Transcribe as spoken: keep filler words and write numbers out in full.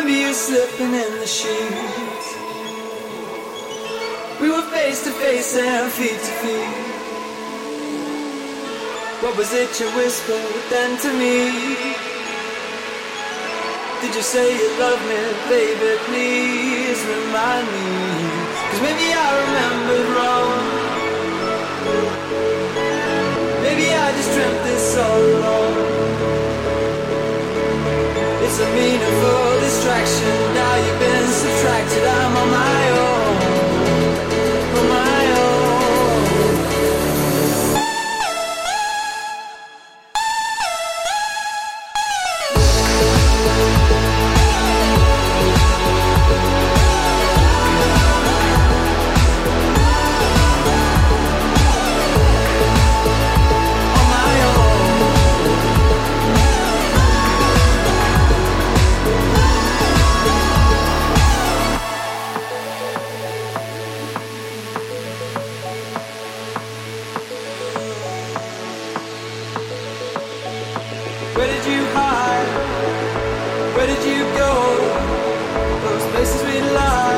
you slipping in the sheets. We were face to face and feet to feet. What was it you whispered then to me? Did you say you love me, baby? Please remind me. Cause maybe I remembered wrong. Maybe I just dreamt this all along. It's a meaningful distraction. Now you've been subtracted. I'm on my own, on my own. Where did you hide? Where did you go? Those places we love.